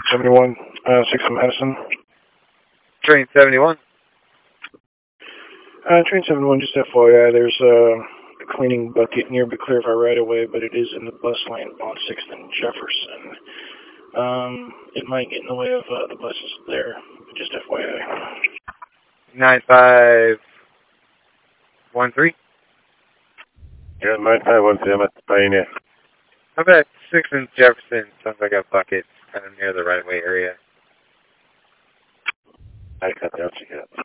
71, 6 Madison. Train 71. Train 71, just FYI, there's a cleaning bucket near Clearfire right away, but it is in the bus lane on 6th and Jefferson. It might get in the way of the buses there, just FYI. 9513. Yeah, 9513, I'm at the Pioneer. How about 6th and Jefferson? Sounds like a bucket kind of near the right-of-way area. I got that.